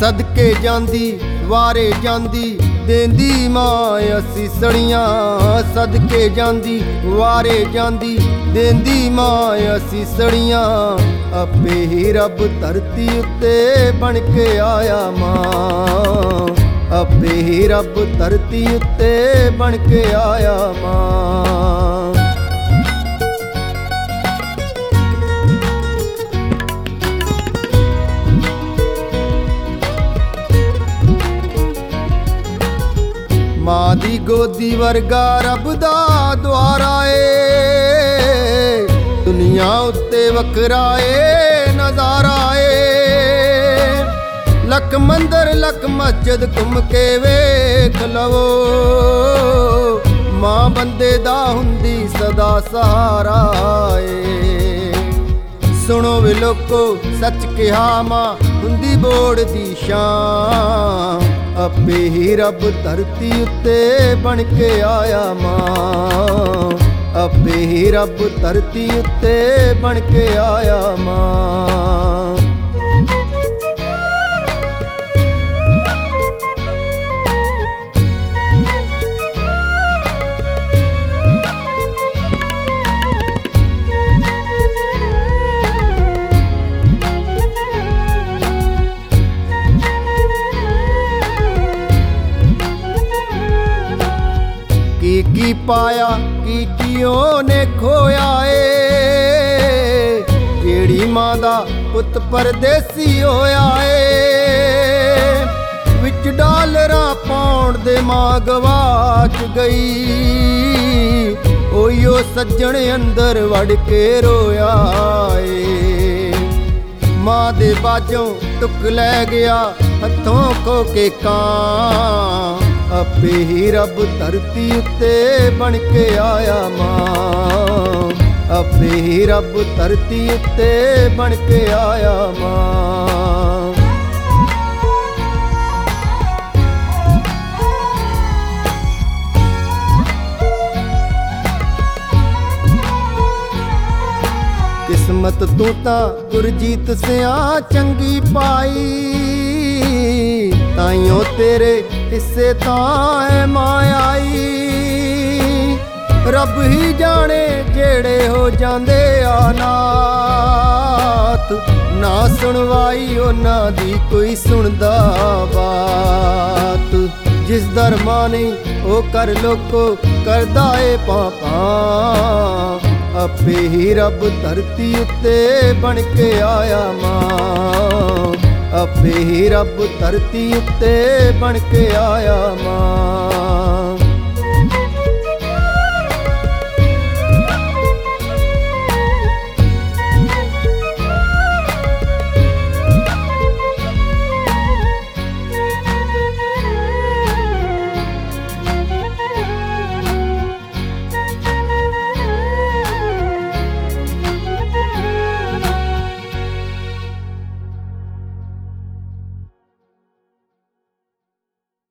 ਸਦਕੇ ਜਾਂਦੀ ਵਾਰੇ ਜਾਂਦੀ ਦੇਂਦੀ ਮਾਂ ਅਸੀਸੜੀਆਂ। ਸਦਕੇ ਜਾਂਦੀ ਵਾਰੇ ਜਾਂਦੀ ਦੇਂਦੀ ਮਾਂ ਅਸੀਸੜੀਆਂ। ਆਪੇ ਹੀ ਰੱਬ ਧਰਤੀ ਉੱਤੇ ਬਣ ਕੇ ਆਇਆ ਮਾਂ। ਆਪੇ ਹੀ ਰੱਬ ਧਰਤੀ ਉੱਤੇ ਬਣ ਕੇ ਆਇਆ ਮਾਂ। ਮਾਂ ਦੀ ਗੋਦੀ ਵਰਗਾ ਰੱਬ ਦਾ ਦੁਆਰਾ ਏ। ਦੁਨੀਆ ਉੱਤੇ ਵੱਖਰਾ ਏ ਨਜ਼ਾਰਾ ਏ। ਲੱਖ ਮੰਦਰ ਲੱਖ ਮਸਜਿਦ ਘੁੰਮ ਕੇ ਵੇਖ ਲਵੋ। ਮਾਂ ਬੰਦੇ ਦਾ ਹੁੰਦੀ ਸਦਾ ਸਹਾਰਾ ਏ। ਸੁਣੋ ਵੇ ਲੋਕੋ ਸੱਚ ਕਿਹਾ ਮਾਂ ਹੁੰਦੀ ਬੋੜ ਦੀ ਸ਼ਾਨ। ਆਪੇ ਹੀ ਰੱਬ ਧਰਤੀ ਉੱਤੇ ਬਣ ਕੇ ਆਇਆ ਮਾਂ। ਆਪੇ ਹੀ ਰੱਬ ਧਰਤੀ ਉੱਤੇ ਬਣ ਕੇ ਆਇਆ ਮਾਂ। ਕੀ ਪਾਇਆ ਕੀ ਉਹਨੇ ਖੋਇਆ ਏ। ਜਿਹੜੀ ਮਾਂ ਦਾ ਪੁੱਤ ਪਰਦੇਸੀ ਹੋਇਆ ਏ। ਵਿੱਚ ਡਾਲਰਾਂ ਪਾਉਣ ਦੇ ਮਾਂ ਗਵਾਚ ਗਈ। ਉਹੀਓ ਸੱਜਣ ਅੰਦਰ ਵੜ ਕੇ ਰੋਇਆ ਏ। ਮਾਂ ਦੇ ਬਾਝੋਂ ਟੁੱਕ ਲੈ ਗਿਆ ਹੱਥੋਂ ਖੋ ਕੇ ਕਾਂ। ਆਪੇ ਹੀ ਰੱਬ ਧਰਤੀ ਉੱਤੇ ਬਣ ਕੇ ਆਇਆ ਮਾਂ। ਆਪੇ ਹੀ ਰੱਬ ਧਰਤੀ ਉੱਤੇ ਬਣ ਕੇ ਆਇਆ ਮਾਂ। ਕਿਸਮਤ ਤੂੰ ਤਾਂ ਗੁਰਜੀਤ ਸਿਆ ਚੰਗੀ ਪਾਈ। ਤਾਈਓ ਤੇਰੇ ਹਿੱਸੇ ਤਾਂ ਐ ਮਾਂ ਆਈ। ਰੱਬ ਹੀ ਜਾਣੇ ਜਿਹੜੇ ਹੋ ਜਾਂਦੇ ਅਨਾਥ। ਨਾ ਸੁਣਵਾਈ ਉਹਨਾਂ ਦੀ ਕੋਈ ਸੁਣਦਾ ਬਾਤ। ਜਿਸ ਦਰ ਮਾਂ ਨਹੀਂ ਉਹ ਕਰ ਲੋਕੋ ਕਰਦਾ ਏ ਪਾਪਾ। ਆਪੇ ਹੀ ਰੱਬ ਧਰਤੀ ਉੱਤੇ ਬਣ ਕੇ ਆਇਆ ਮਾਂ। ਆਪੇ ਹੀ ਰੱਬ ਧਰਤੀ ਉੱਤੇ ਬਣ ਕੇ ਆਇਆ ਮਾਂ।